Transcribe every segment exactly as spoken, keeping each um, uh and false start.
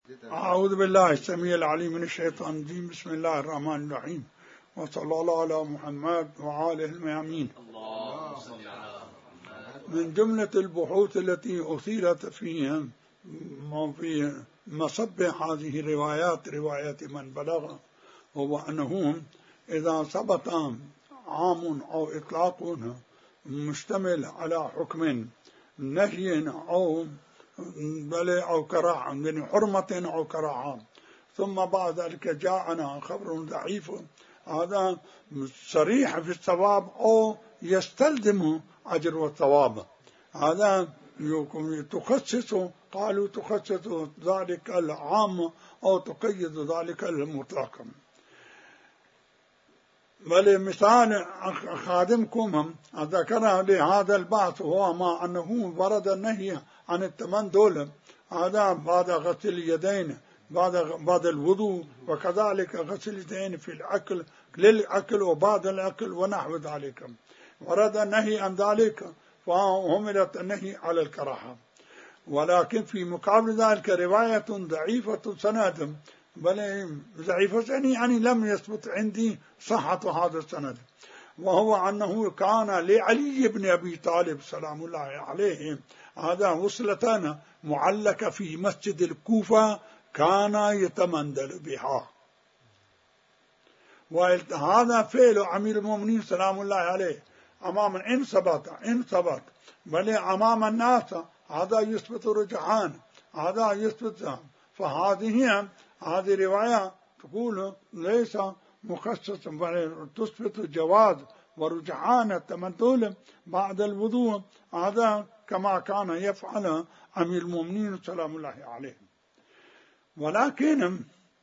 أعوذ بالله السميع العليم من الشيطان الرجيم. بسم الله الرحمن الرحيم، وصلى الله على محمد وآله الميامين. من جملة البحوث التي أثيرت فيها في مصب هذه الروايات رواية من بلغ هو أنه إذا ثبت عام أو إطلاق مشتمل على حكم نهي أو بل أو كراهة من حرمة أو كراهة، ثم بعد ذلك جاءنا خبر ضعيف هذا صريح في الثواب أو يستلزم أجر والثواب، هذا تخصص قالوا تخصص ذلك العام أو تقيد ذلك المطلق. بل مثال خادمكم ذكر لهذا البحث هو ما أنه ورد النهي عن التمندل هذا بعد غسل اليدين بعد بعد الوضوء، وكذلك غسل اليدين في الأكل للأكل وبعد الأكل ونحو ذلك، ورد النهي عن ذلك فهملت النهي على الكراهة. ولكن في مقابل ذلك رواية ضعيفة سند، بل ضعيفة سند يعني لم يثبت عندي صحة هذا السند، وهو أنه كان لعلي بن أبي طالب سلام الله عليه هذا وصلة معلقة في مسجد الكوفة كان يتمندل بها، وهذا فعل أمير المؤمنين سلام الله عليه أمام إن ثبت إن ثبت بل أمام الناس هذا يثبت رجحان هذا يثبت. فهذه هذه رواية تقول ليس مخصص بل تثبت جواز ورجحان التمندل بعد الوضوء، هذا كما كان يفعل أمير المؤمنين سلام الله عليه. ولكن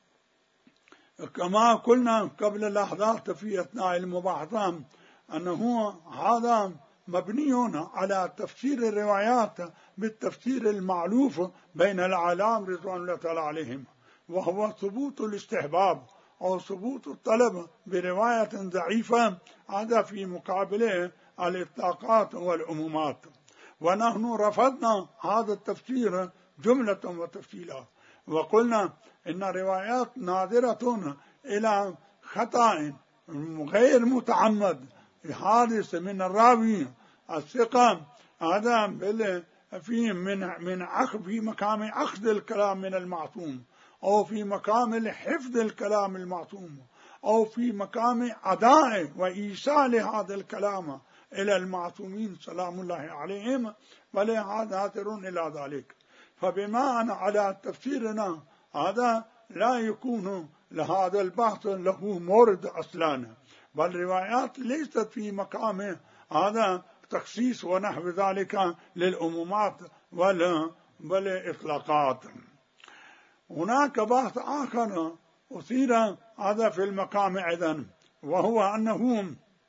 كما قلنا قبل لحظات في أثناء المباحثة أنه هذا مبني على تفسير الروايات بالتفسير المعلوف بين العالم رضوان الله تعالى عليهم، وهو ثبوت الاستحباب أو ثبوت الطلب برواية ضعيفة، هذا في مقابله الإطلاقات والعمومات. ونحن رفضنا هذا التفسير جملة وتفصيلا، وقلنا إن روايات نادرة إلى خطأ غير متعمد حادث من الراوي الثقة هذا في من من أخذ في مقام أخذ الكلام من المعصوم، أو في مقام حفظ الكلام المعصوم، أو في مقام أداء وإيصال هذا الكلام إلى المعصومين سلام الله عليهم، ولهذا ناظرون إلى ذلك. فبما أن على تفسيرنا هذا لا يكون لهذا البحث له مورد أصلا، بل روايات ليست في مقام هذا تخصيص ونحو ذلك للعمومات ولا والإطلاقات. هناك بحث آخر أثير هذا في المقام أيضا، وهو أنه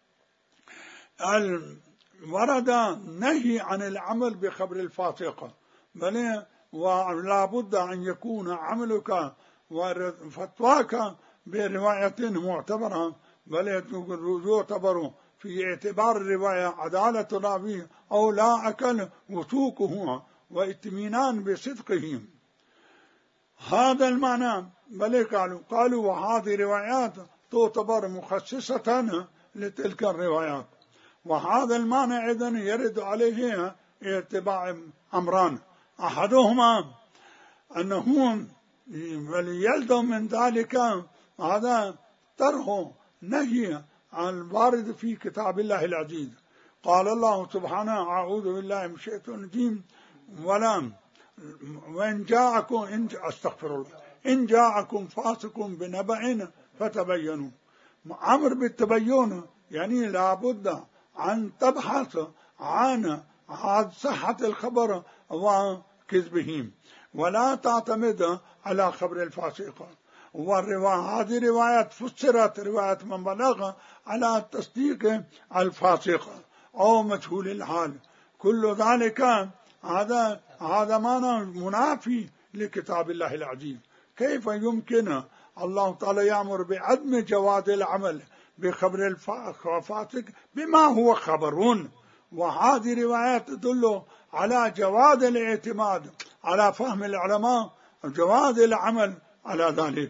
ورد نهي عن العمل بخبر الفاسق، بل ولا بد أن يكون عملك وفتواك برواية معتبرة، بل يعتبر في اعتبار الرواية عدالة راوي أو لا أكل وثوقه واطمئنان بصدقه، هذا المعنى. بل قالوا قالوا وهذه روايات تعتبر مخصصة لتلك الروايات، وهذا المعنى أيضا يرد عليه اتباع أمران، أحدهما أنه يلزم من ذلك هذا طرح نهي عن الوارد في كتاب الله العزيز. قال الله سبحانه أعوذ بالله من الشيطان الرجيم ولا وإن جاءكم إن أستغفر الله إن جاءكم فاسق بنبأ فتبينوا. أمر بالتبين يعني لابد أن تبحث عن صحة الخبر وكذبه، ولا تعتمد على خبر الفاسق. وهذه روايات فسرت رواية من بلغ على تصديق الفاسق أو مجهول الحال، كل ذلك هذا هذا معنى منافي لكتاب الله العزيز. كيف يمكن الله تعالى يأمر بعدم جواز العمل بخبر الفاسق بما هو خبرون؟ وهذه روايات تدل على جواز الاعتماد على فهم العلماء جواز العمل على ذلك.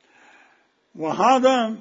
وهذا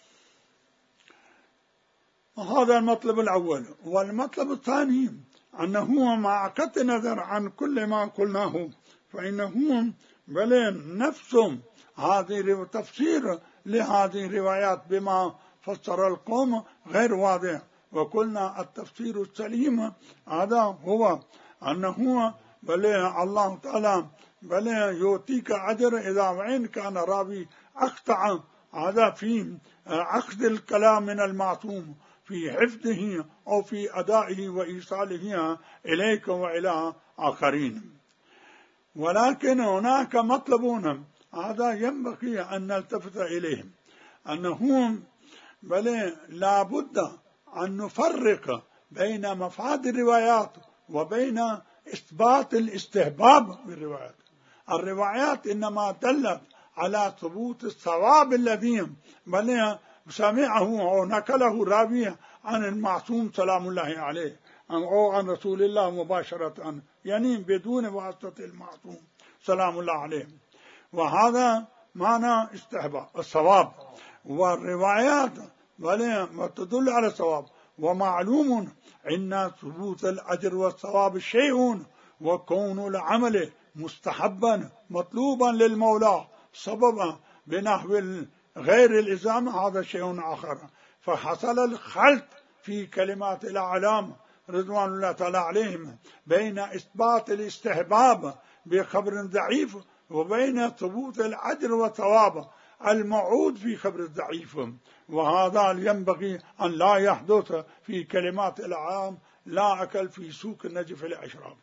هذا المطلب الأول. والمطلب الثاني أنه مع قطع النظر عن كل ما قلناه فإنه بل نفس هذه تفسير لهذه الروايات بما فسر القوم غير واضح. وقلنا التفسير السليم هذا هو أنه بل الله تعالى بل يؤتيك أجر إذا وإن كان راوي أخطأ، هذا في أخذ الكلام من المعصوم في حفظه أو في أدائه وإيصاله إليك وإلى آخرين. ولكن هناك مطلبون هذا ينبغي أن نلتفت إليهم، أنهم بل لا بد أن نفرق بين مفاد الروايات وبين إثبات الاستحباب بالروايات. الروايات إنما دلت على ثبوت الثواب الذي بل سمعه أو نقله راوي عن المعصوم سلام الله عليه أو عن رسول الله مباشرة، يعني بدون واسطة المعصوم سلام الله عليه. وهذا معنى استحباب الثواب. والروايات بل تدل على الثواب. ومعلوم أن ثبوت الأجر والثواب شيء، وكون العمل مستحبا مطلوبا للمولى سببا بنحو غير الإلزام هذا شيء آخر. فحصل الخلط في كلمات الأعلام رضوان الله تعالى عليهم بين إثبات الاستحباب بخبر ضعيف وبين ثبوت الأجر والثواب الموعود في خبر الضعيف. وهذا ينبغي أن لا يحدث في كلمات الأعلام، لا أكل في سوق النجف الأشراب.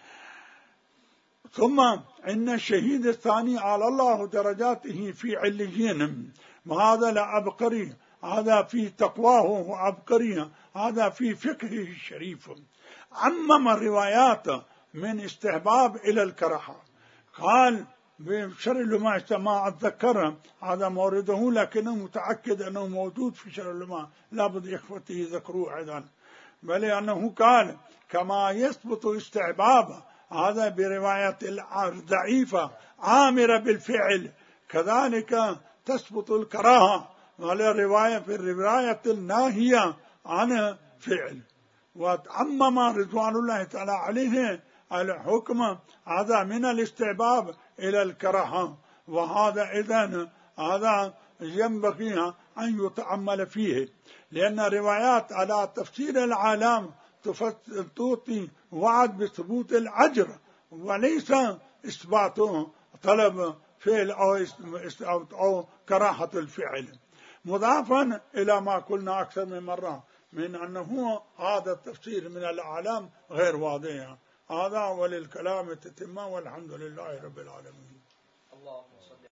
ثم إن الشهيد الثاني على الله درجاته في عليين، وهذا لعبقري، هذا في تقواه وعبقري، هذا في فقهه الشريف. عمم الروايات من استحباب إلى الكراهة. قال بشر العلماء ما أتذكر هذا مورده، لكنه متأكد أنه موجود في شر العلماء، لابد إخوته ذكروه أيضا. بل أنه قال كما يثبت استحباب هذا برواية الضعيفة عامرة بالفعل، كذلك تثبت الكراهة على رواية في الرواية الناهية عن فعل. وعمم رضوان الله تعالى عليه الحكم هذا من الاستحباب إلى الكراهة. وهذا إذن هذا ينبغي أن يتأمل فيه، لأن روايات على تفسير العالم تعطي وعد بثبوت الأجر وليس إثبات طلب فعل أو, أو كراهة الفعل. مضافا إلى ما قلنا أكثر من مرة من أنه هذا التفسير من الأعلام غير واضح. هذا وللكلام تتمة، والحمد لله رب العالمين.